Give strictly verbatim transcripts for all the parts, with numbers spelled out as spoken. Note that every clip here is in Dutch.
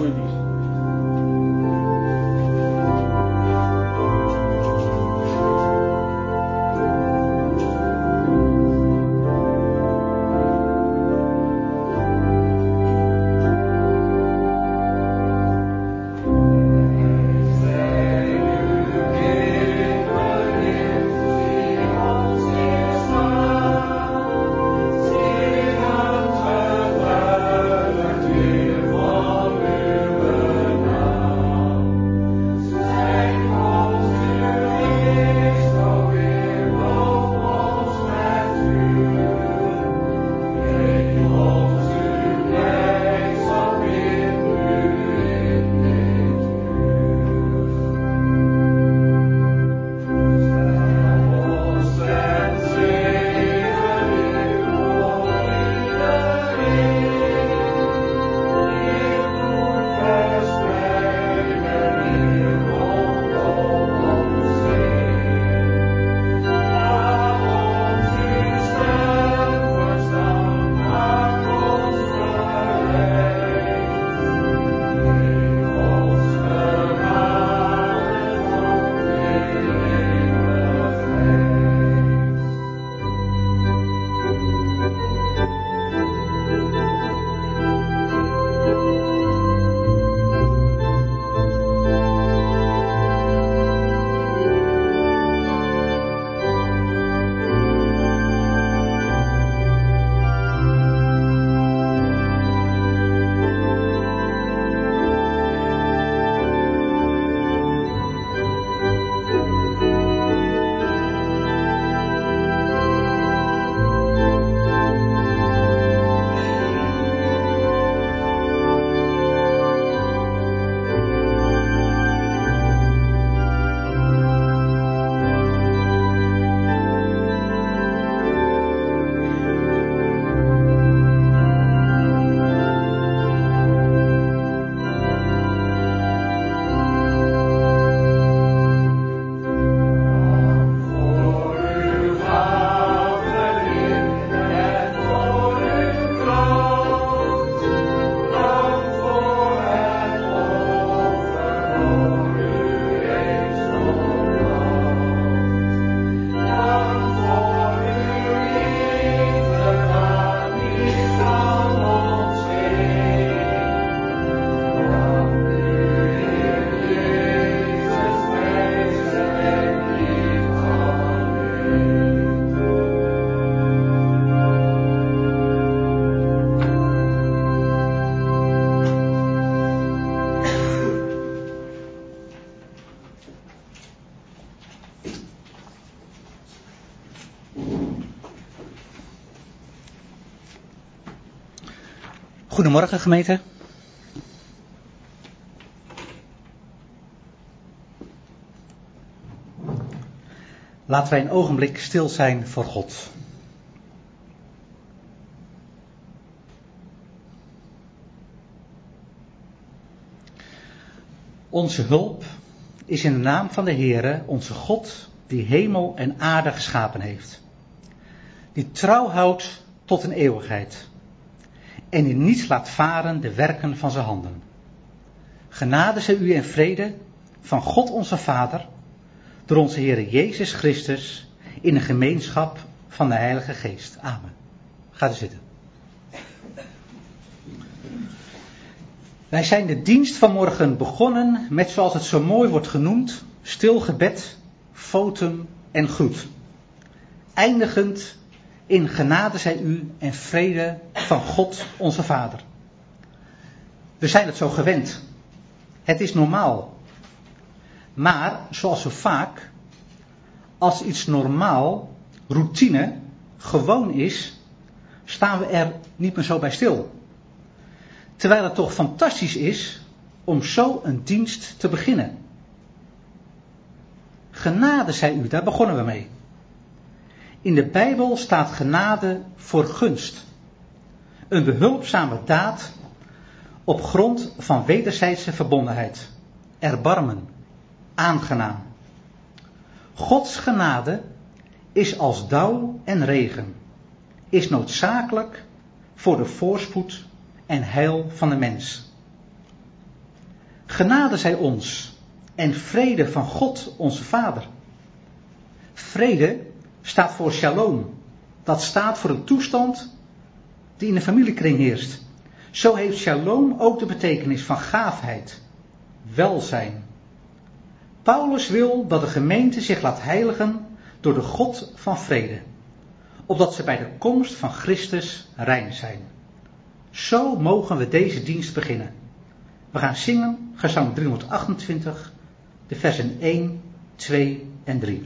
voor je dienst. Goedemorgen gemeente. Laten wij een ogenblik stil zijn voor God. Onze hulp is in de naam van de Heere, onze God, die hemel en aarde geschapen heeft. Die trouw houdt tot een eeuwigheid. En in niets laat varen de werken van zijn handen. Genade zij u en vrede van God onze Vader, door onze Heere Jezus Christus, in de gemeenschap van de Heilige Geest. Amen. Ga er zitten. Wij zijn de dienst vanmorgen begonnen met, zoals het zo mooi wordt genoemd, stil gebed, fotum en groet. Eindigend in genade zij u en vrede van God onze Vader. We zijn het zo gewend. Het is normaal. Maar, zoals zo vaak, als iets normaal, routine, gewoon is, staan we er niet meer zo bij stil. Terwijl het toch fantastisch is om zo een dienst te beginnen. Genade zij u, daar begonnen we mee. In de Bijbel staat genade voor gunst. Een behulpzame daad op grond van wederzijdse verbondenheid. Erbarmen. Aangenaam. Gods genade is als dauw en regen. Is noodzakelijk voor de voorspoed en heil van de mens. Genade zij ons en vrede van God onze Vader. Vrede staat voor shalom. Dat staat voor een toestand die in de familiekring heerst. Zo heeft shalom ook de betekenis van gaafheid, welzijn. Paulus wil dat de gemeente zich laat heiligen door de God van vrede, opdat ze bij de komst van Christus rein zijn. Zo mogen we deze dienst beginnen. We gaan zingen, gezang driehonderdachtentwintig, de versen één, twee en drie.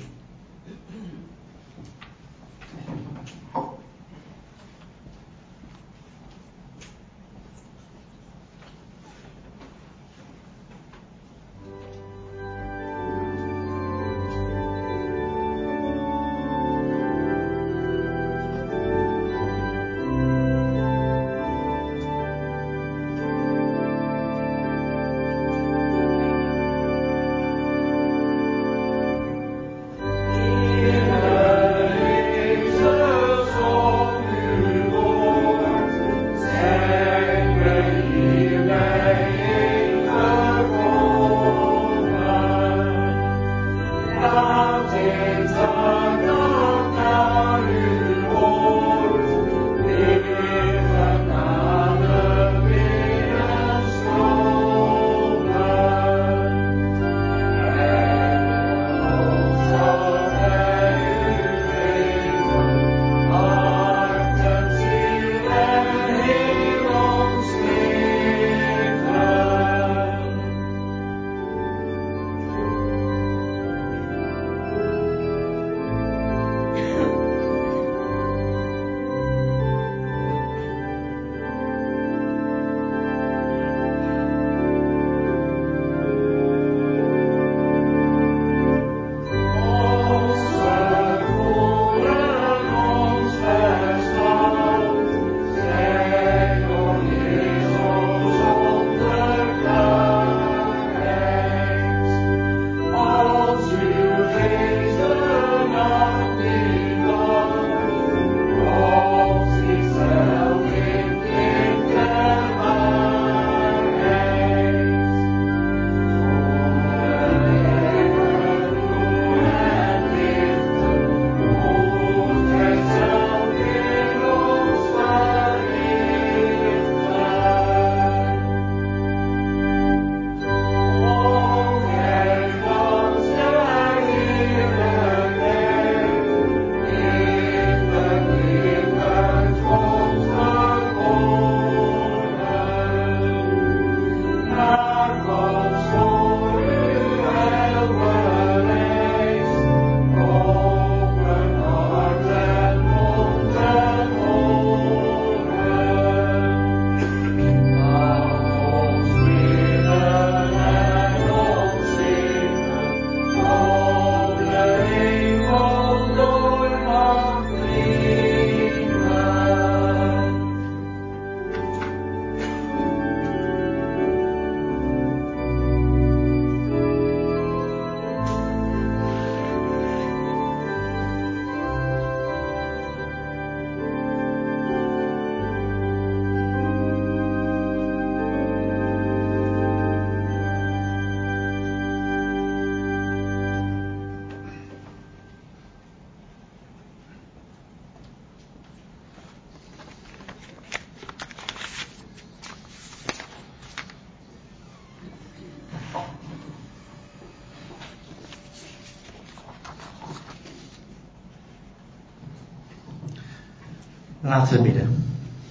Laten we bidden.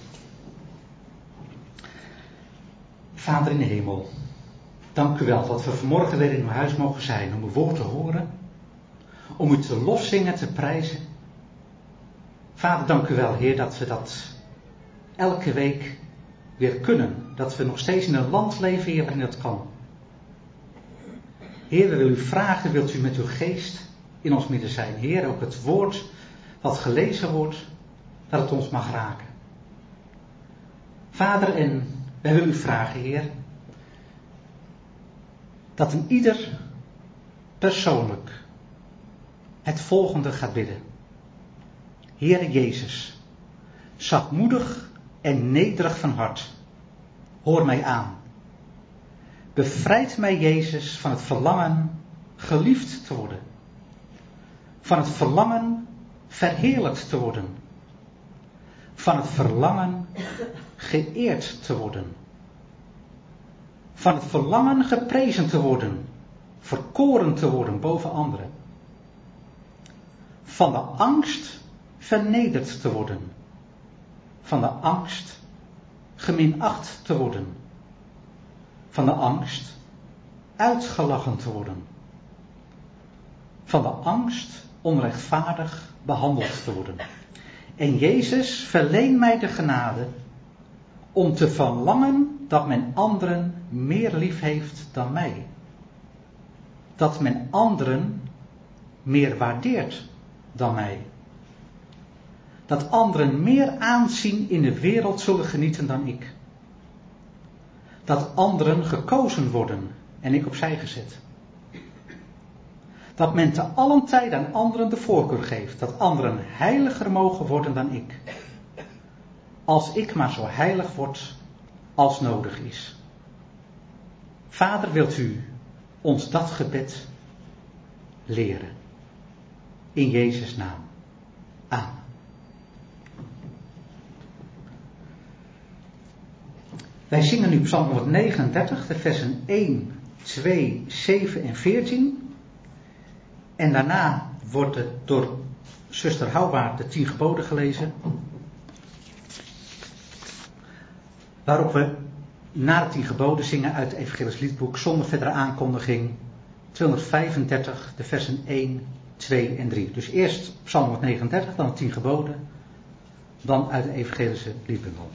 Vader in de hemel, dank u wel dat we vanmorgen weer in uw huis mogen zijn om uw woord te horen, om u te lofzingen, te prijzen. Vader, dank u wel, Heer, dat we dat elke week weer kunnen. Dat we nog steeds in een land leven, Heer, waarin dat kan. Heer, we willen u vragen, wilt u met uw geest in ons midden zijn. Heer, ook het woord wat gelezen wordt, dat het ons mag raken. Vader, en wij willen u vragen, Heer, dat een ieder persoonlijk het volgende gaat bidden. Heere Jezus, zachtmoedig en nederig van hart, hoor mij aan. Bevrijd mij, Jezus, van het verlangen geliefd te worden. Van het verlangen verheerlijkt te worden. Van het verlangen geëerd te worden. Van het verlangen geprezen te worden. Verkoren te worden boven anderen. Van de angst vernederd te worden. Van de angst geminacht te worden. Van de angst uitgelachen te worden. Van de angst onrechtvaardig behandeld te worden. En Jezus, verleen mij de genade om te verlangen dat men anderen meer lief heeft dan mij. Dat men anderen meer waardeert dan mij. Dat anderen meer aanzien in de wereld zullen genieten dan ik. Dat anderen gekozen worden en ik opzij gezet. Dat men te allen tijden aan anderen de voorkeur geeft. Dat anderen heiliger mogen worden dan ik. Als ik maar zo heilig word als nodig is. Vader, wilt u ons dat gebed leren. In Jezus' naam. Amen. Wij zingen nu Psalm honderdnegenendertig, de versen één, twee, zeven en veertien. En daarna wordt het door zuster Houwaard de tien geboden gelezen. Waarop we na de tien geboden zingen uit het Evangelisch Liedboek zonder verdere aankondiging tweehonderdvijfendertig, de versen één, twee en drie. Dus eerst Psalm honderdnegenendertig, dan de tien geboden, dan uit de Evangelische Liedbundel.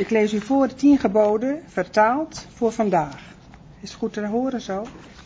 Ik lees u voor de tien geboden, vertaald voor vandaag. Is het goed te horen zo?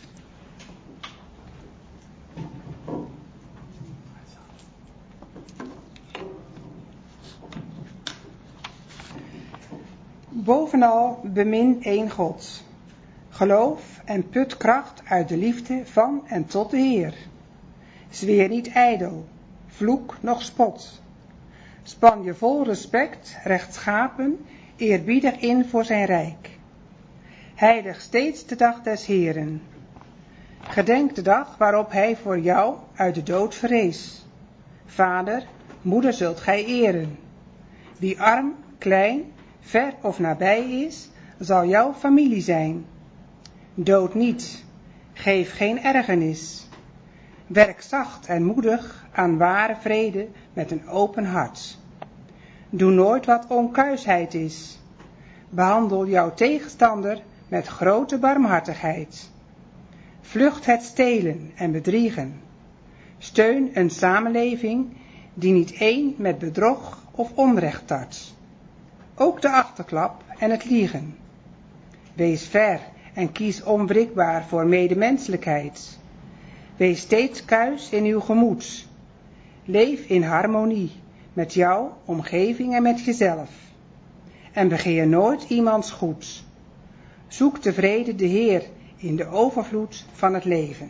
Bovenal bemin één God. Geloof en put kracht uit de liefde van en tot de Heer. Zweer niet ijdel, vloek noch spot. Span je vol respect, rechtschapen, eerbiedig in voor zijn rijk. Heilig steeds de dag des Heeren. Gedenk de dag waarop hij voor jou uit de dood verrees. Vader, moeder zult gij eren. Wie arm, klein, ver of nabij is, zal jouw familie zijn. Dood niet, geef geen ergernis. Werk zacht en moedig aan ware vrede met een open hart. Doe nooit wat onkuisheid is. Behandel jouw tegenstander met grote barmhartigheid. Vlucht het stelen en bedriegen. Steun een samenleving die niet één met bedrog of onrecht tart. Ook de achterklap en het liegen. Wees ver en kies onwrikbaar voor medemenselijkheid. Wees steeds kuis in uw gemoed. Leef in harmonie met jouw omgeving en met jezelf. En begeer nooit iemands goed. Zoek tevreden de Heer in de overvloed van het leven.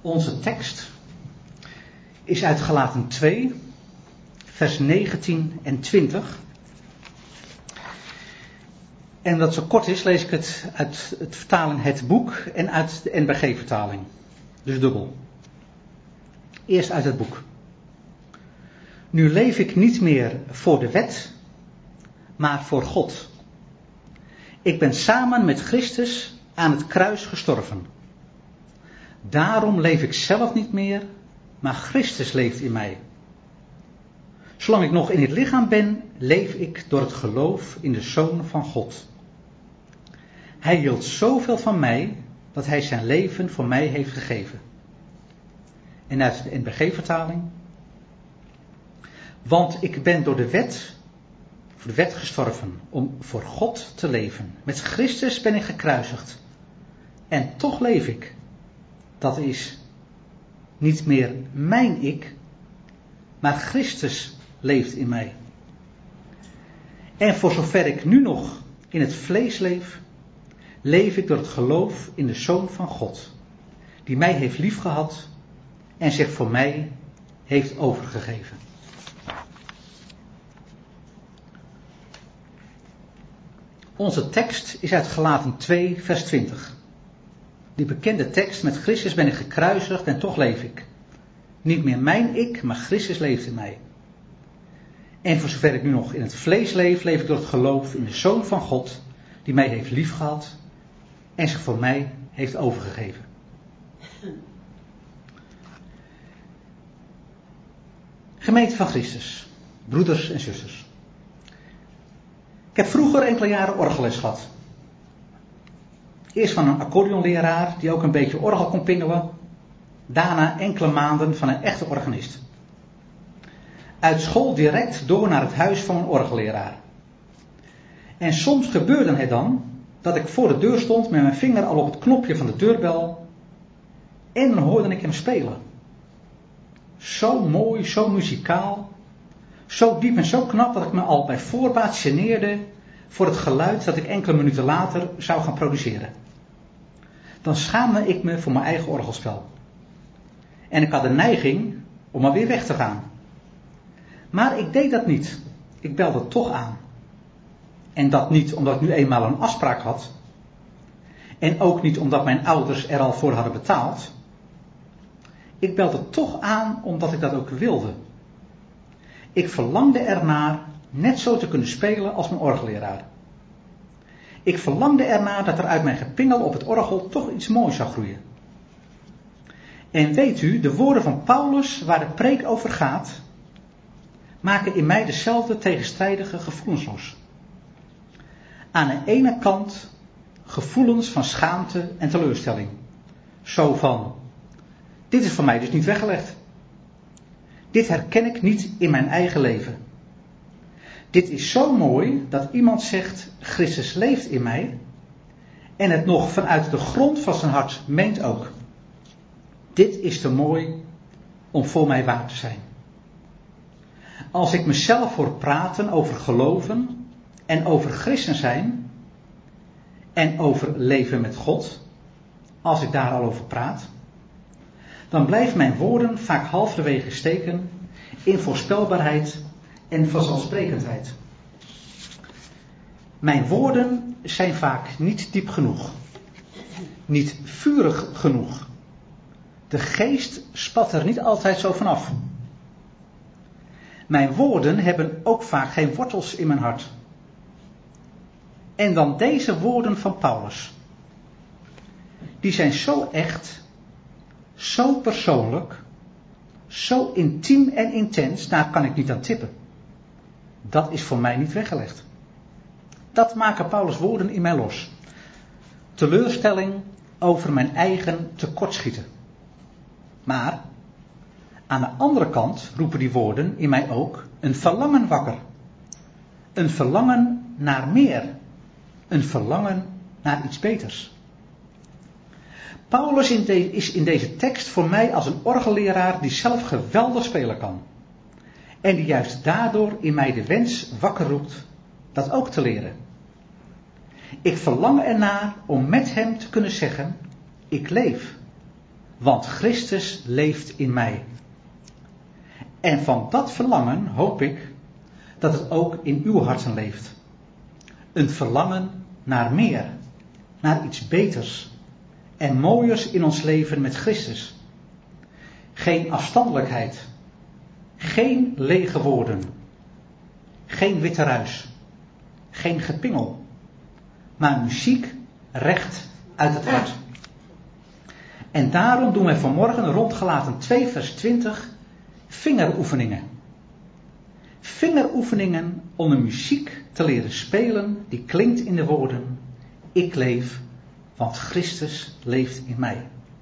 Onze tekst is uit Galaten twee, vers negentien en twintig. En omdat het zo kort is, lees ik het uit het vertaling Het Boek en uit de N B G-vertaling. Dus dubbel. Eerst uit het boek. Nu leef ik niet meer voor de wet, maar voor God. Ik ben samen met Christus aan het kruis gestorven. Daarom leef ik zelf niet meer, maar Christus leeft in mij. Zolang ik nog in het lichaam ben, leef ik door het geloof in de Zoon van God. Hij hield zoveel van mij, dat hij zijn leven voor mij heeft gegeven. En uit de N B G-vertaling. Want ik ben door de wet, voor de wet gestorven, om voor God te leven. Met Christus ben ik gekruisigd. En toch leef ik. Dat is niet meer mijn ik, maar Christus leeft in mij. En voor zover ik nu nog in het vlees leef, leef ik door het geloof in de Zoon van God, die mij heeft liefgehad en zich voor mij heeft overgegeven. Onze tekst is uit Galaten twee, vers twintig. Die bekende tekst, met Christus ben ik gekruisigd en toch leef ik. Niet meer mijn ik, maar Christus leeft in mij. En voor zover ik nu nog in het vlees leef, leef ik door het geloof in de Zoon van God, die mij heeft liefgehad en zich voor mij heeft overgegeven. Gemeente van Christus, broeders en zusters. Ik heb vroeger enkele jaren orgelles gehad. Eerst van een accordeonleraar die ook een beetje orgel kon pingelen. Daarna enkele maanden van een echte organist. Uit school direct door naar het huis van een orgelleraar. En soms gebeurde het dan dat ik voor de deur stond met mijn vinger al op het knopje van de deurbel. En dan hoorde ik hem spelen. Zo mooi, zo muzikaal. Zo diep en zo knap dat ik me al bij voorbaat geneerde voor het geluid dat ik enkele minuten later zou gaan produceren. Dan schaamde ik me voor mijn eigen orgelspel. En ik had de neiging om maar weer weg te gaan. Maar ik deed dat niet. Ik belde toch aan. En dat niet omdat ik nu eenmaal een afspraak had. En ook niet omdat mijn ouders er al voor hadden betaald. Ik belde toch aan omdat ik dat ook wilde. Ik verlangde ernaar net zo te kunnen spelen als mijn orgelleraar. Ik verlangde ernaar dat er uit mijn gepingel op het orgel toch iets moois zou groeien. En weet u, de woorden van Paulus waar de preek over gaat, maken in mij dezelfde tegenstrijdige gevoelens los. Aan de ene kant gevoelens van schaamte en teleurstelling. Zo van, dit is voor mij dus niet weggelegd. Dit herken ik niet in mijn eigen leven. Dit is zo mooi dat iemand zegt, Christus leeft in mij. En het nog vanuit de grond van zijn hart meent ook. Dit is te mooi om voor mij waar te zijn. Als ik mezelf hoor praten over geloven en over christen zijn en over leven met God, als ik daar al over praat, dan blijven mijn woorden vaak halverwege steken in voorspelbaarheid en vanzelfsprekendheid. Mijn woorden zijn vaak niet diep genoeg, niet vurig genoeg. De geest spat er niet altijd zo vanaf. Mijn woorden hebben ook vaak geen wortels in mijn hart. En dan deze woorden van Paulus. Die zijn zo echt, zo persoonlijk, zo intiem en intens, daar kan ik niet aan tippen. Dat is voor mij niet weggelegd. Dat maken Paulus' woorden in mij los. Teleurstelling over mijn eigen tekortschieten. Maar aan de andere kant roepen die woorden in mij ook een verlangen wakker. Een verlangen naar meer. Een verlangen naar iets beters. Paulus is in deze tekst voor mij als een orgelleraar die zelf geweldig spelen kan. En die juist daardoor in mij de wens wakker roept dat ook te leren. Ik verlang ernaar om met hem te kunnen zeggen, ik leef. want Christus leeft in mij. En van dat verlangen hoop ik dat het ook in uw harten leeft. Een verlangen naar meer, naar iets beters en mooiers in ons leven met Christus. Geen afstandelijkheid, geen lege woorden, geen witte ruis, geen gepingel, maar muziek recht uit het hart. En daarom doen wij vanmorgen rond Galaten twee vers twintig vingeroefeningen. Vingeroefeningen om de muziek te leren spelen die klinkt in de woorden: ik leef, want Christus leeft in mij.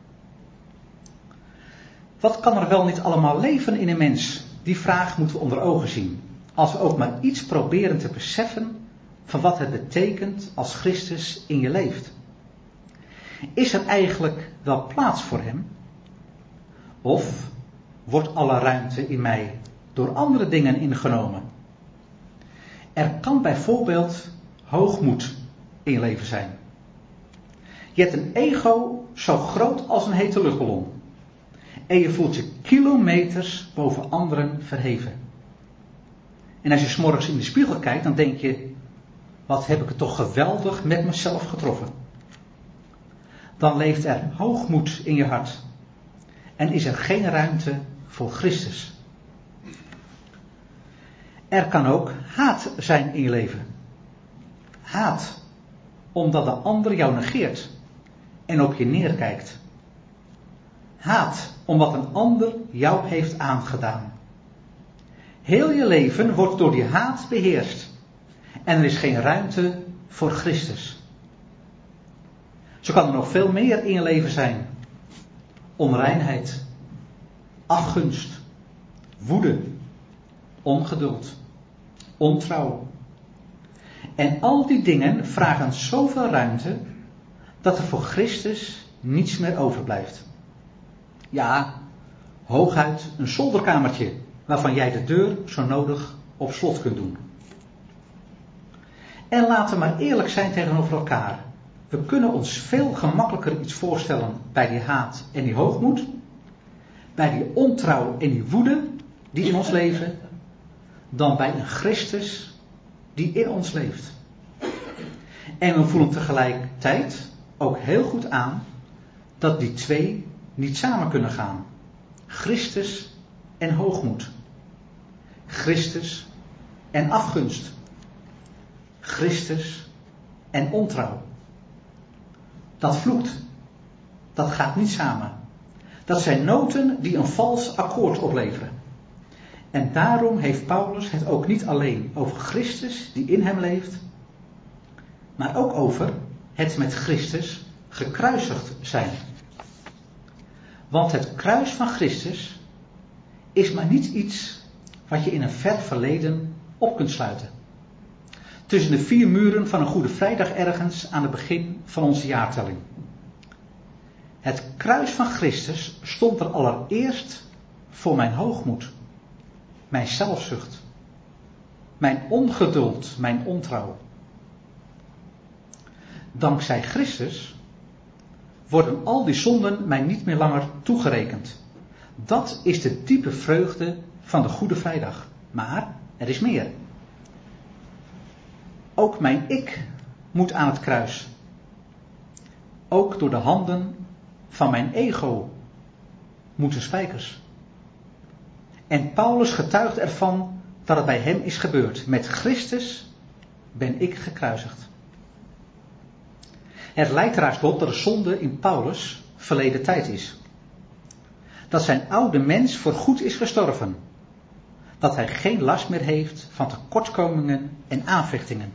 Wat kan er wel niet allemaal leven in een mens? Die vraag moeten we onder ogen zien. Als we ook maar iets proberen te beseffen van wat het betekent als Christus in je leeft. Is er eigenlijk wel plaats voor hem? Of wordt alle ruimte in mij door andere dingen ingenomen? Er kan bijvoorbeeld hoogmoed in je leven zijn. Je hebt een ego zo groot als een hete luchtballon. En je voelt je kilometers boven anderen verheven. En als je 's morgens in de spiegel kijkt, dan denk je: wat heb ik het toch geweldig met mezelf getroffen. Dan leeft er hoogmoed in je hart. En is er geen ruimte voor Christus. Er kan ook haat zijn in je leven. Haat, omdat de ander jou negeert en op je neerkijkt. Haat, omdat een ander jou heeft aangedaan. Heel je leven wordt door die haat beheerst. En er is geen ruimte voor Christus. Zo kan er nog veel meer in je leven zijn. Onreinheid, afgunst, woede, ongeduld, ontrouw. En al die dingen vragen zoveel ruimte dat er voor Christus niets meer overblijft. Ja, hooguit een zolderkamertje waarvan jij de deur zo nodig op slot kunt doen. En laten we maar eerlijk zijn tegenover elkaar. We kunnen ons veel gemakkelijker iets voorstellen bij die haat en die hoogmoed, bij die ontrouw en die woede die in ons leven, dan bij een Christus die in ons leeft. En we voelen tegelijkertijd ook heel goed aan dat die twee niet samen kunnen gaan. Christus en hoogmoed. Christus en afgunst. Christus en ontrouw. Dat vloekt. Dat gaat niet samen. Dat zijn noten die een vals akkoord opleveren. En daarom heeft Paulus het ook niet alleen over Christus die in hem leeft, maar ook over het met Christus gekruisigd zijn. Want het kruis van Christus is maar niet iets wat je in een ver verleden op kunt sluiten. Tussen de vier muren van een Goede Vrijdag ergens aan het begin van onze jaartelling. Het kruis van Christus stond er allereerst voor mijn hoogmoed, mijn zelfzucht, mijn ongeduld, mijn ontrouw. Dankzij Christus worden al die zonden mij niet meer langer toegerekend. Dat is de diepe vreugde van de Goede Vrijdag. Maar er is meer. Ook mijn ik moet aan het kruis. Ook door de handen van mijn ego moeten spijkers. En Paulus getuigt ervan dat het bij hem is gebeurd. Met Christus ben ik gekruisigd. Het lijkt er op dat de zonde in Paulus verleden tijd is. Dat zijn oude mens voorgoed is gestorven. Dat hij geen last meer heeft van tekortkomingen en aanvechtingen.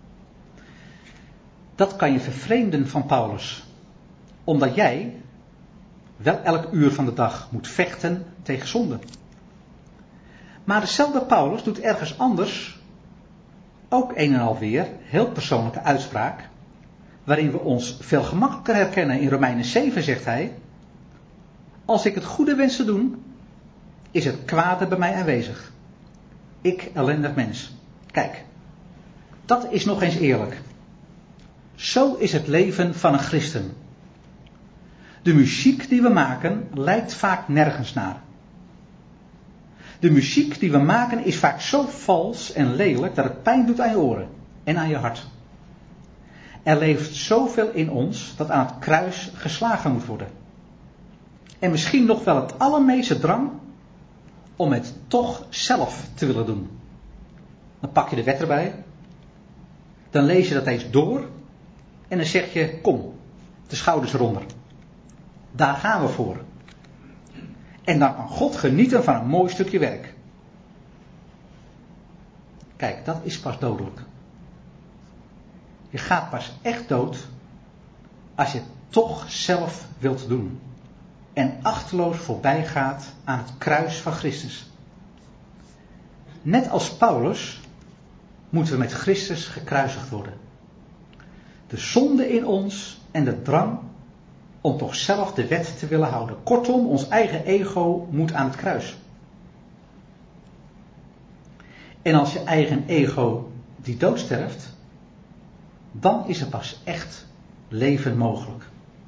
Dat kan je vervreemden van Paulus. Omdat jij wel elk uur van de dag moet vechten tegen zonde. Maar dezelfde Paulus doet ergens anders ook een en al weer heel persoonlijke uitspraak. Waarin we ons veel gemakkelijker herkennen. In Romeinen zeven zegt hij: als ik het goede wens te doen, is het kwade bij mij aanwezig. Ik ellendig mens. Kijk, dat is nog eens eerlijk. Zo is het leven van een christen. De muziek die we maken lijkt vaak nergens naar. De muziek die we maken is vaak zo vals en lelijk dat het pijn doet aan je oren en aan je hart. Er leeft zoveel in ons dat aan het kruis geslagen moet worden. En misschien nog wel het allermeeste drang om het toch zelf te willen doen. Dan pak je de wet erbij. Dan lees je dat eens door. En dan zeg je, kom, de schouders eronder. Daar gaan we voor. En dan kan God genieten van een mooi stukje werk. Kijk, dat is pas dodelijk. Je gaat pas echt dood als je het toch zelf wilt doen. En achteloos voorbij gaat aan het kruis van Christus. Net als Paulus moeten we met Christus gekruisigd worden. De zonde in ons en de drang om toch zelf de wet te willen houden. Kortom, ons eigen ego moet aan het kruis. En als je eigen ego die dood sterft, dan is er pas echt leven mogelijk.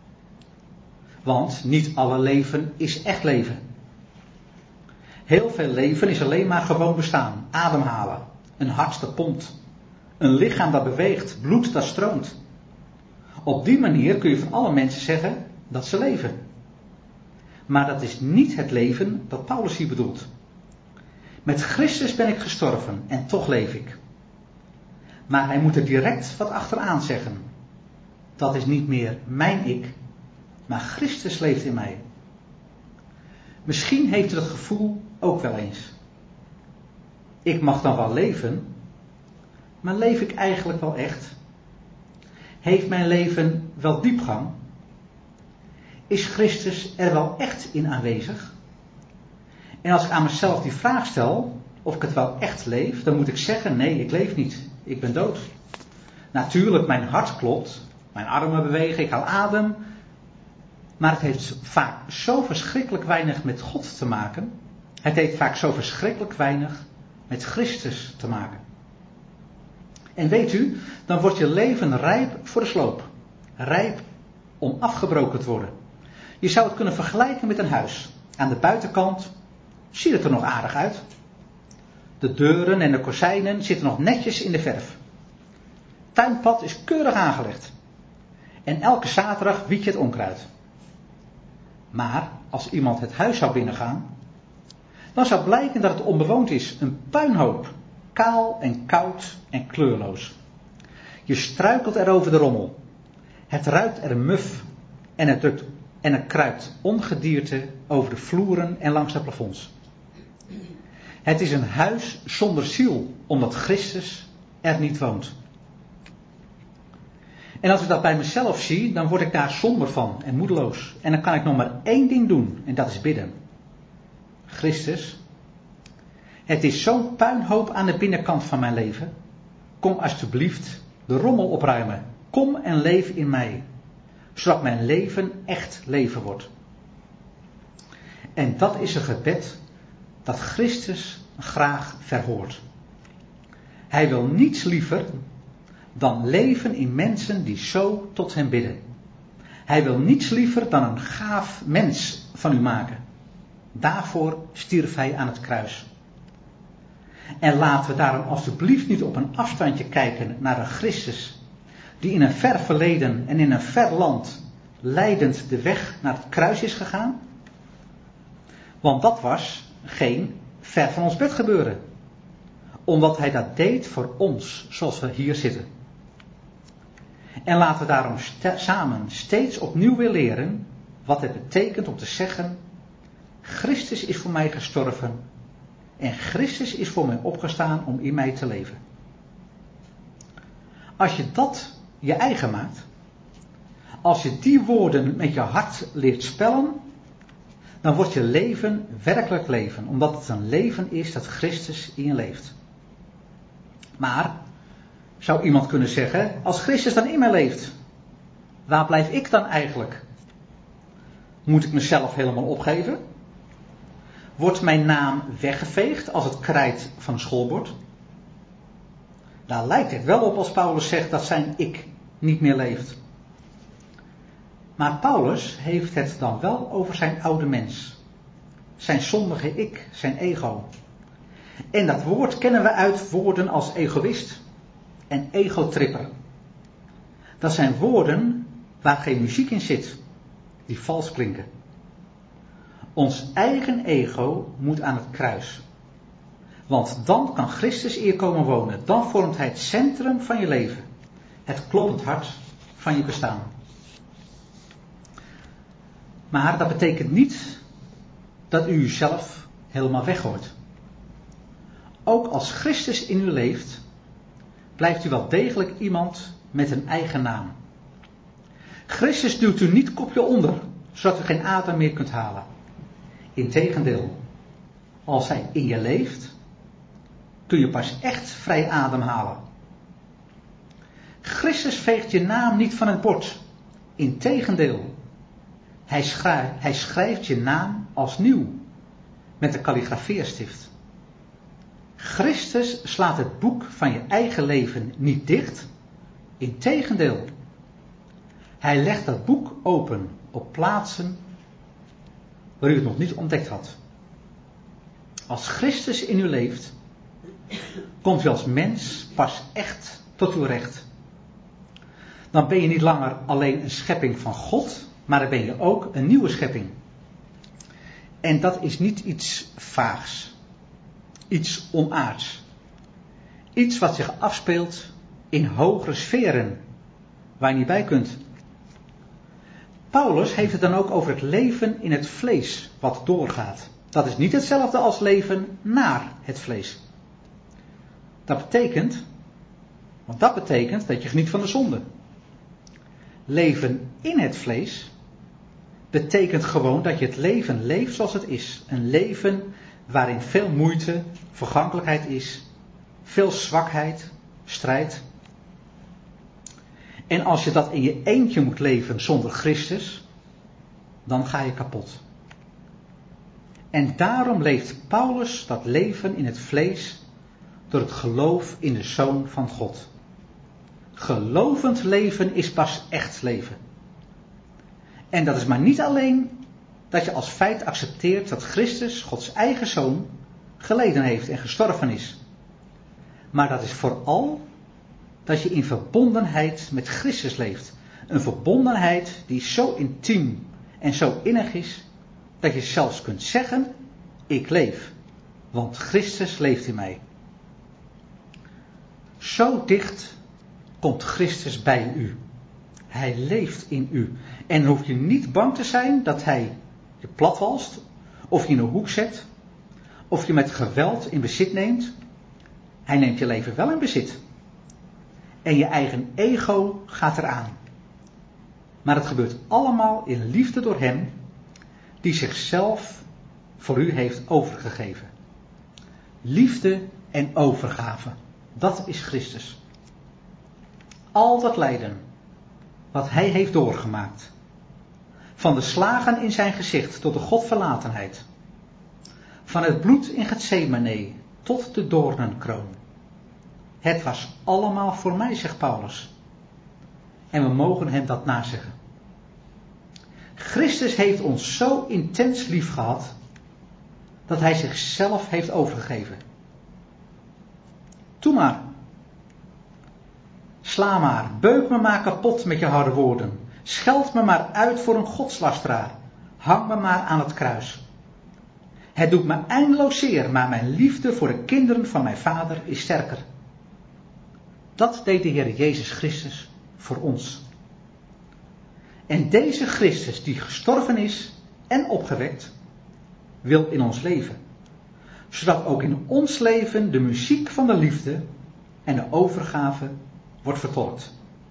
Want niet alle leven is echt leven. Heel veel leven is alleen maar gewoon bestaan, ademhalen, een hart dat pompt, een lichaam dat beweegt, bloed dat stroomt. Op die manier kun je van alle mensen zeggen dat ze leven. Maar dat is niet het leven dat Paulus hier bedoelt. Met Christus ben ik gestorven en toch leef ik. Maar hij moet er direct wat achteraan zeggen. Dat is niet meer mijn ik, maar Christus leeft in mij. Misschien heeft u dat gevoel ook wel eens. Ik mag dan wel leven, maar leef ik eigenlijk wel echt? Heeft mijn leven wel diepgang? Is Christus er wel echt in aanwezig? En als ik aan mezelf die vraag stel, of ik het wel echt leef, dan moet ik zeggen, nee, ik leef niet. Ik ben dood. Natuurlijk, mijn hart klopt, mijn armen bewegen, ik haal adem. Maar het heeft vaak zo verschrikkelijk weinig met God te maken. Het heeft vaak zo verschrikkelijk weinig met Christus te maken. En weet u, dan wordt je leven rijp voor de sloop. Rijp om afgebroken te worden. Je zou het kunnen vergelijken met een huis. Aan de buitenkant ziet het er nog aardig uit. De deuren en de kozijnen zitten nog netjes in de verf. Tuinpad is keurig aangelegd. En elke zaterdag wiet je het onkruid. Maar als iemand het huis zou binnengaan, dan zou blijken dat het onbewoond is. Een puinhoop. Kaal en koud en kleurloos. Je struikelt er over de rommel. Het ruikt er muf en het, drukt, en het kruipt ongedierte over de vloeren en langs de plafonds. Het is een huis zonder ziel, omdat Christus er niet woont. En als ik dat bij mezelf zie, dan word ik daar somber van en moedeloos. En dan kan ik nog maar één ding doen, en dat is bidden. Christus, het is zo'n puinhoop aan de binnenkant van mijn leven. Kom alsjeblieft de rommel opruimen. Kom en leef in mij. Zodat mijn leven echt leven wordt. En dat is een gebed dat Christus graag verhoort. Hij wil niets liever dan leven in mensen die zo tot hem bidden. Hij wil niets liever dan een gaaf mens van u maken. Daarvoor stierf hij aan het kruis. En laten we daarom alsjeblieft niet op een afstandje kijken naar een Christus die in een ver verleden en in een ver land leidend de weg naar het kruis is gegaan. Want dat was geen ver van ons bed gebeuren. Omdat hij dat deed voor ons, zoals we hier zitten. En laten we daarom st- samen steeds opnieuw weer leren wat het betekent om te zeggen: Christus is voor mij gestorven en Christus is voor mij opgestaan om in mij te leven. Als je dat je eigen maakt, als je die woorden met je hart leert spellen, dan wordt je leven werkelijk leven, omdat het een leven is dat Christus in je leeft. Maar, zou iemand kunnen zeggen, als Christus dan in mij leeft, waar blijf ik dan eigenlijk? Moet ik mezelf helemaal opgeven? Wordt mijn naam weggeveegd als het krijt van een schoolbord? Daar lijkt het wel op als Paulus zegt dat zijn ik niet meer leeft. Maar Paulus heeft het dan wel over zijn oude mens. Zijn zondige ik, zijn ego. En dat woord kennen we uit woorden als egoïst en egotripper. Dat zijn woorden waar geen muziek in zit, die vals klinken. Ons eigen ego moet aan het kruis. Want dan kan Christus eer komen wonen. Dan vormt hij het centrum van je leven. Het kloppend hart van je bestaan. Maar dat betekent niet dat u uzelf helemaal weggooit. Ook als Christus in u leeft, blijft u wel degelijk iemand met een eigen naam. Christus duwt u niet kopje onder, zodat u geen adem meer kunt halen. Integendeel, als hij in je leeft, kun je pas echt vrij ademhalen. Christus veegt je naam niet van het bord. Integendeel, hij schrijft, hij schrijft je naam als nieuw, met een kalligrafeerstift. Christus slaat het boek van je eigen leven niet dicht. Integendeel, hij legt dat boek open op plaatsen waar u het nog niet ontdekt had. Als Christus in u leeft, komt u als mens pas echt tot uw recht. Dan ben je niet langer alleen een schepping van God, maar dan ben je ook een nieuwe schepping. En dat is niet iets vaags, iets onaards. Iets wat zich afspeelt in hogere sferen, waar je niet bij kunt. Paulus heeft het dan ook over het leven in het vlees wat doorgaat. Dat is niet hetzelfde als leven naar het vlees. Dat betekent, want dat betekent dat je geniet van de zonde. Leven in het vlees betekent gewoon dat je het leven leeft zoals het is. Een leven waarin veel moeite, vergankelijkheid is, veel zwakheid, strijd. En als je dat in je eentje moet leven zonder Christus, dan ga je kapot. En daarom leeft Paulus dat leven in het vlees door het geloof in de Zoon van God. Gelovend leven is pas echt leven. En dat is maar niet alleen dat je als feit accepteert dat Christus, Gods eigen Zoon, geleden heeft en gestorven is. Maar dat is vooral dat je in verbondenheid met Christus leeft. Een verbondenheid die zo intiem en zo innig is, dat je zelfs kunt zeggen, ik leef, want Christus leeft in mij. Zo dicht komt Christus bij u. Hij leeft in u. En dan hoef je niet bang te zijn dat hij je platwalst, of je in een hoek zet, of je met geweld in bezit neemt. Hij neemt je leven wel in bezit. En je eigen ego gaat eraan. Maar het gebeurt allemaal in liefde door hem, die zichzelf voor u heeft overgegeven. Liefde en overgave, dat is Christus. Al dat lijden, wat hij heeft doorgemaakt. Van de slagen in zijn gezicht tot de godverlatenheid. Van het bloed in Getsemane tot de doornenkroon. Het was allemaal voor mij, zegt Paulus. En we mogen hem dat nazeggen. Christus heeft ons zo intens lief gehad, dat hij zichzelf heeft overgegeven. Doe maar. Sla maar, beuk me maar kapot met je harde woorden. Scheld me maar uit voor een godslasteraar. Hang me maar aan het kruis. Het doet me eindeloos zeer, maar mijn liefde voor de kinderen van mijn vader is sterker. Dat deed de Heer Jezus Christus voor ons. En deze Christus die gestorven is en opgewekt, wil in ons leven. Zodat ook in ons leven de muziek van de liefde en de overgave wordt vertolkt.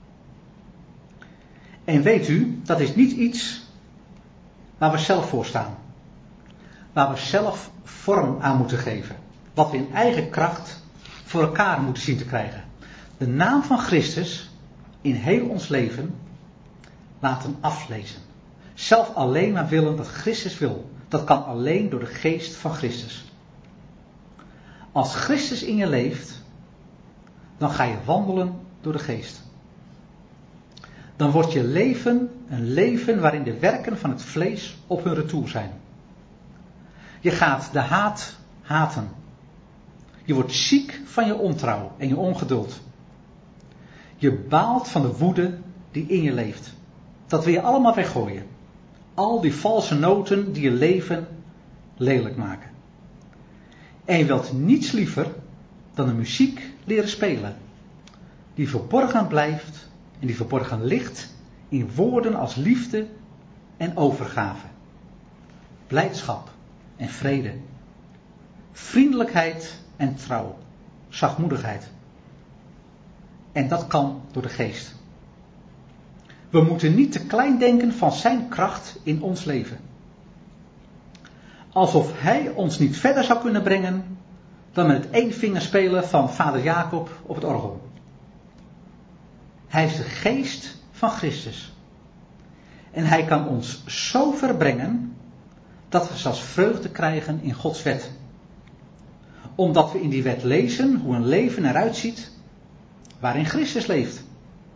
En weet u, dat is niet iets waar we zelf voor staan. Waar we zelf vorm aan moeten geven. Wat we in eigen kracht voor elkaar moeten zien te krijgen. De naam van Christus in heel ons leven laten aflezen. Zelf alleen maar willen dat Christus wil. Dat kan alleen door de geest van Christus. Als Christus in je leeft, dan ga je wandelen door de geest. dan wordt je leven een leven waarin de werken van het vlees op hun retour zijn. Je gaat de haat haten. Je wordt ziek van je ontrouw en je ongeduld. Je baalt van de woede die in je leeft. Dat wil je allemaal weggooien. Al die valse noten die je leven lelijk maken. En je wilt niets liever dan de muziek leren spelen. Die verborgen blijft en die verborgen ligt in woorden als liefde en overgave. Blijdschap en vrede. Vriendelijkheid en trouw. Zachtmoedigheid. En dat kan door de geest. We moeten niet te klein denken van zijn kracht in ons leven. Alsof hij ons niet verder zou kunnen brengen dan met het eenvingerspelen van vader Jacob op het orgel. Hij is de geest van Christus. En hij kan ons zo ver brengen dat we zelfs vreugde krijgen in Gods wet. Omdat we in die wet lezen hoe een leven eruit ziet waarin Christus leeft.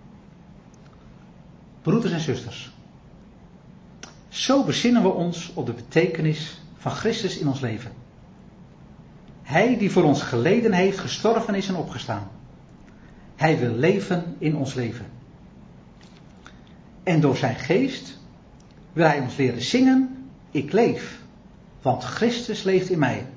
Broeders en zusters, zo bezinnen we ons op de betekenis van Christus in ons leven. Hij die voor ons geleden heeft, gestorven is en opgestaan. Hij wil leven in ons leven. En door zijn geest wil hij ons leren zingen, ik leef, want Christus leeft in mij.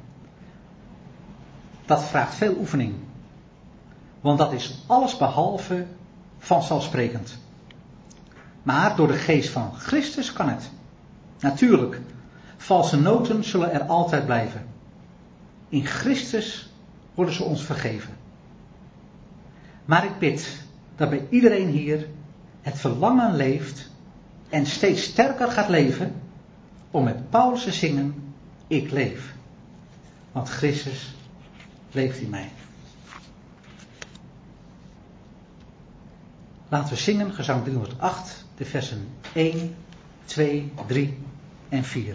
Dat vraagt veel oefening. Want dat is alles behalve vanzelfsprekend. Maar door de geest van Christus kan het. Natuurlijk, valse noten zullen er altijd blijven. In Christus worden ze ons vergeven. Maar ik bid dat bij iedereen hier het verlangen leeft en steeds sterker gaat leven om met Paulus te zingen, ik leef. Want Christus leeft in mij. Laten we zingen, gezang driehonderdacht, de versen één, twee, drie en vier.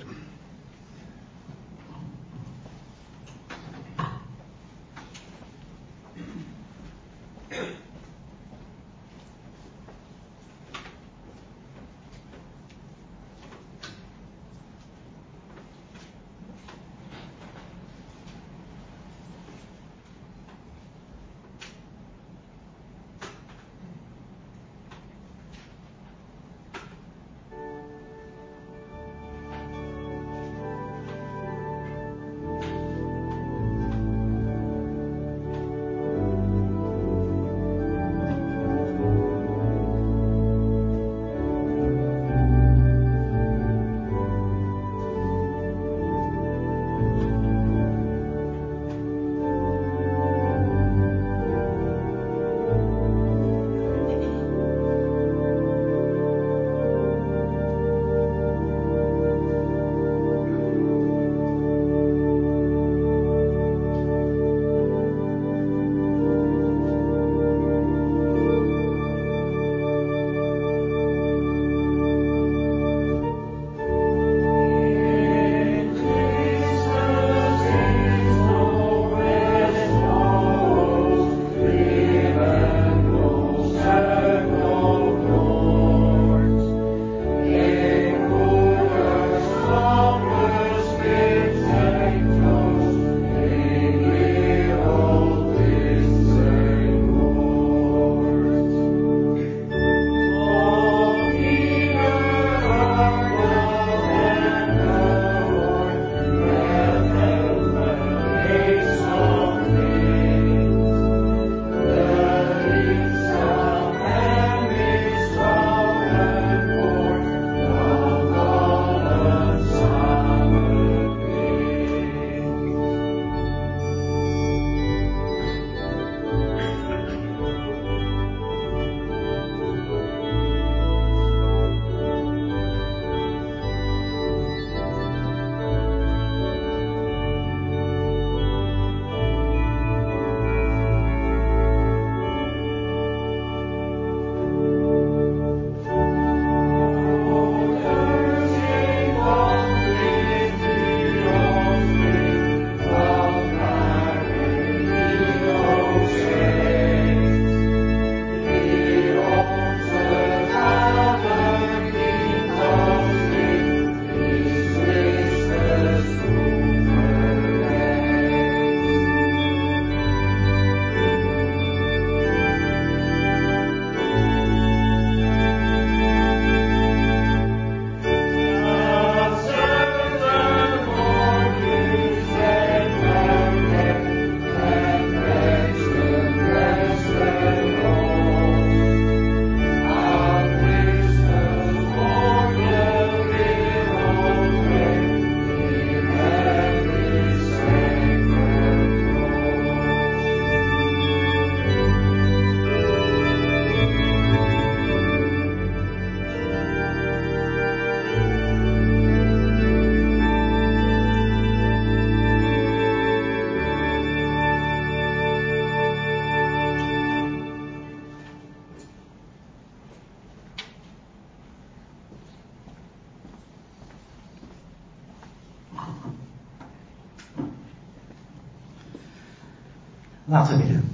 Laten we bidden.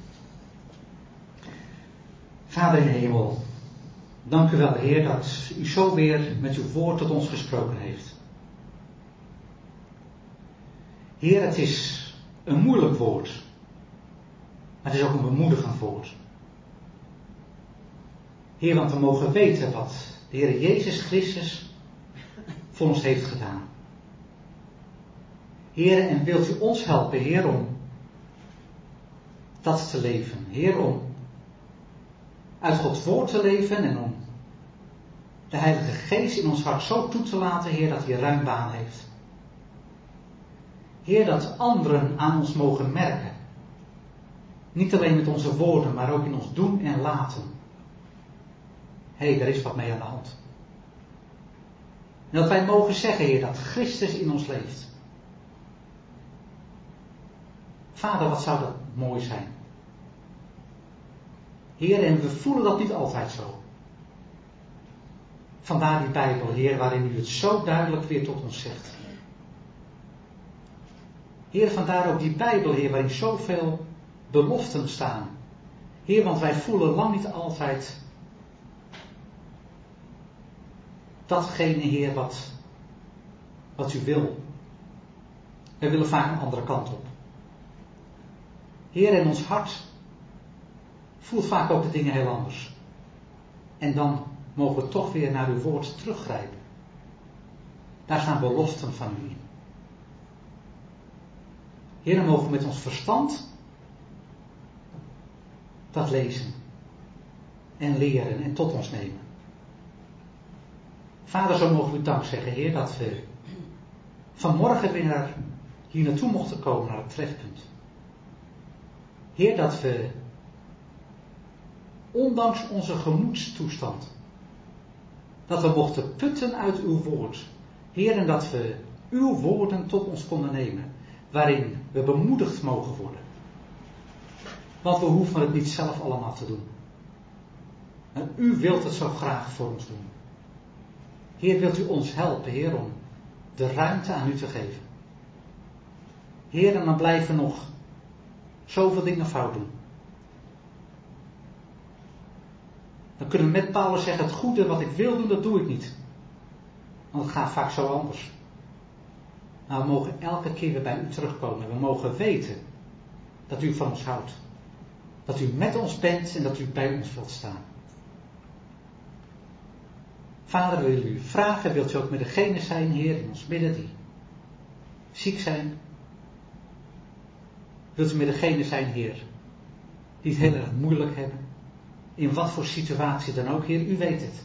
Vader in de hemel, dank u wel, Heer, dat u zo weer met uw woord tot ons gesproken heeft. Heer, het is een moeilijk woord, maar het is ook een bemoedigend woord. Heer, want we mogen weten wat de Heer Jezus Christus voor ons heeft gedaan. Heer, en wilt u ons helpen, Heer, om dat te leven. Heer, om uit Gods woord te leven en om de Heilige Geest in ons hart zo toe te laten, Heer, dat hij ruim baan heeft. Heer, dat anderen aan ons mogen merken. Niet alleen met onze woorden, maar ook in ons doen en laten. Hé, hey, er is wat mee aan de hand. En dat wij mogen zeggen, Heer, dat Christus in ons leeft. Vader, wat zou dat mooi zijn. Heer, en we voelen dat niet altijd zo. Vandaar die Bijbel, Heer, waarin u het zo duidelijk weer tot ons zegt. Heer, vandaar ook die Bijbel, Heer, waarin zoveel beloften staan. Heer, want wij voelen lang niet altijd datgene, Heer, wat, wat u wil. Wij willen vaak een andere kant op. Heer, in ons hart voelt vaak ook de dingen heel anders. En dan mogen we toch weer naar uw woord teruggrijpen. Daar staan beloften van u in. Heer, dan mogen we met ons verstand dat lezen en leren en tot ons nemen. Vader, zo mogen we u dank zeggen, Heer, dat we vanmorgen weer naar, hier naartoe mochten komen, naar het trefpunt. Heer, dat we, ondanks onze gemoedstoestand, dat we mochten putten uit uw woord. Heer, en dat we uw woorden tot ons konden nemen, waarin we bemoedigd mogen worden. Want we hoeven het niet zelf allemaal te doen. En u wilt het zo graag voor ons doen. Heer, wilt u ons helpen, Heer, om de ruimte aan u te geven. Heer, en dan blijven nog zoveel dingen fout doen. Dan kunnen we met Paulus zeggen, het goede wat ik wil doen, dat doe ik niet. Want het gaat vaak zo anders. Maar we mogen elke keer weer bij u terugkomen. We mogen weten dat u van ons houdt. Dat u met ons bent en dat u bij ons wilt staan. Vader, wil u vragen, wilt u ook met degenen zijn, Heer, in ons midden die ziek zijn? Wilt u met degenen zijn, Heer, die het heel erg moeilijk hebben? In wat voor situatie dan ook, Heer, u weet het.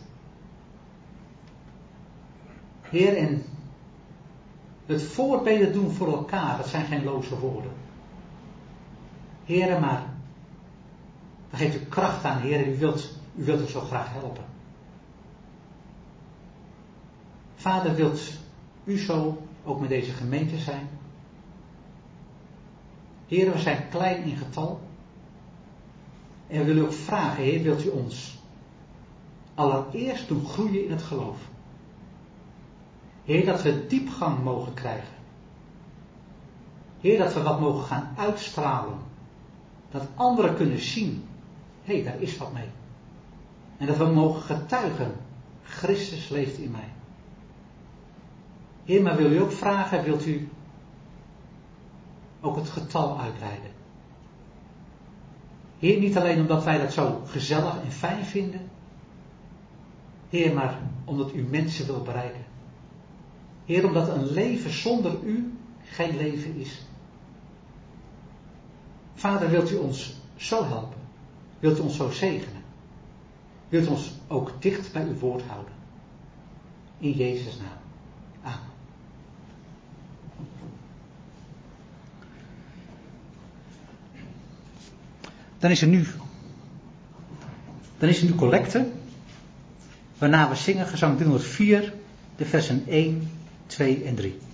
Heer, en het voorbeden doen voor elkaar, dat zijn geen loze woorden. Heer, maar daar geeft u kracht aan, Heer, en u wilt, u wilt ons zo graag helpen. Vader, wilt u zo ook met deze gemeente zijn? Heer, we zijn klein in getal. En we willen ook vragen, Heer, wilt u ons allereerst doen groeien in het geloof? Heer, dat we diepgang mogen krijgen. Heer, dat we wat mogen gaan uitstralen. Dat anderen kunnen zien, hé, hey, daar is wat mee. En dat we mogen getuigen, Christus leeft in mij. Heer, maar wil u ook vragen, wilt u ook het getal uitbreiden? Heer, niet alleen omdat wij dat zo gezellig en fijn vinden. Heer, maar omdat u mensen wil bereiken. Heer, omdat een leven zonder u geen leven is. Vader, wilt u ons zo helpen? Wilt u ons zo zegenen? Wilt u ons ook dicht bij uw woord houden? In Jezus' naam. Amen. Dan is er nu, dan is er nu collecte, waarna we zingen gezang driehonderdvier, de versen één, twee en drie.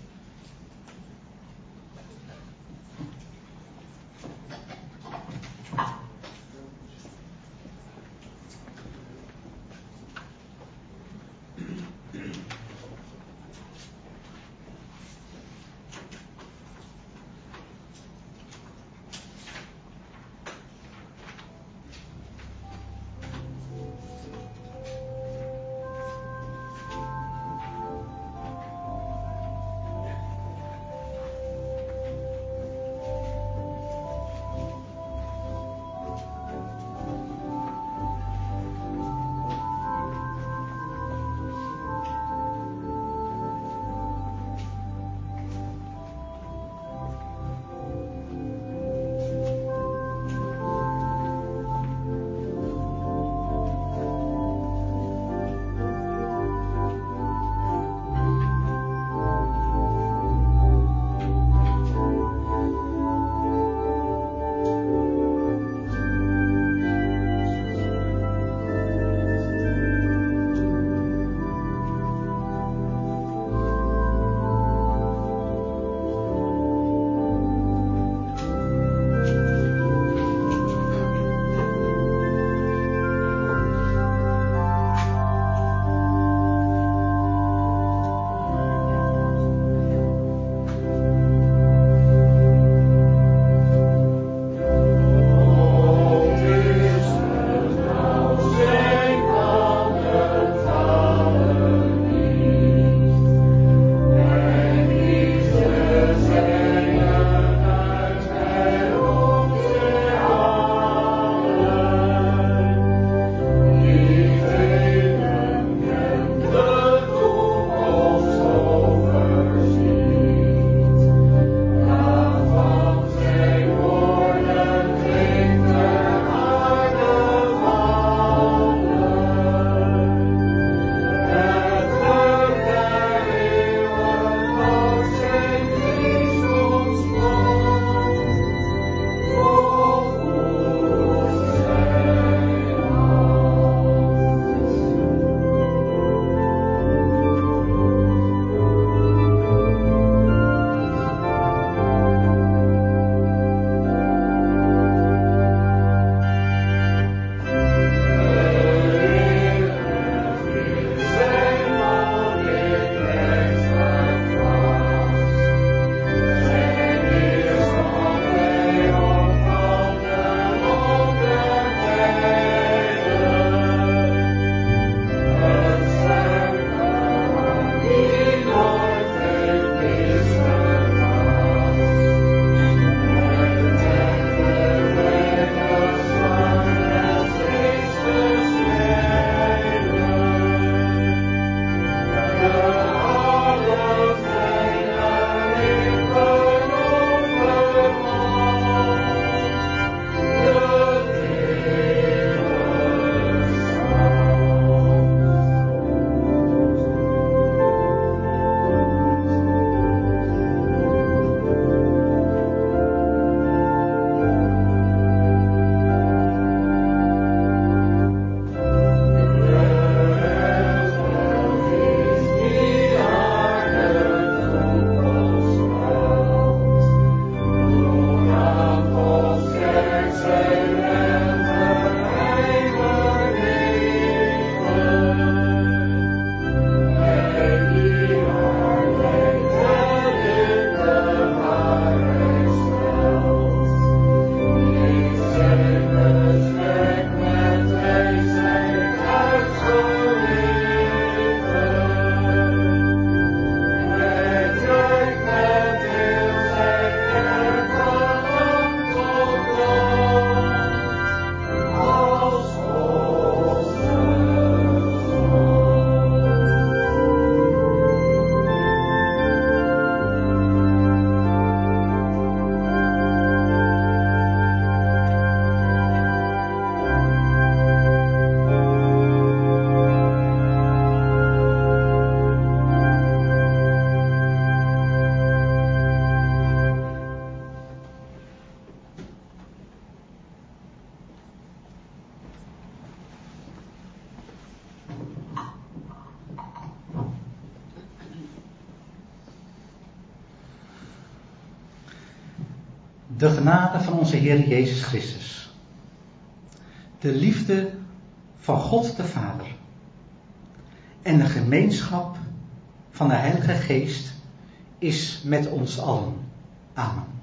de genade van onze Heer Jezus Christus, de liefde van God de Vader en de gemeenschap van de Heilige Geest is met ons allen. Amen.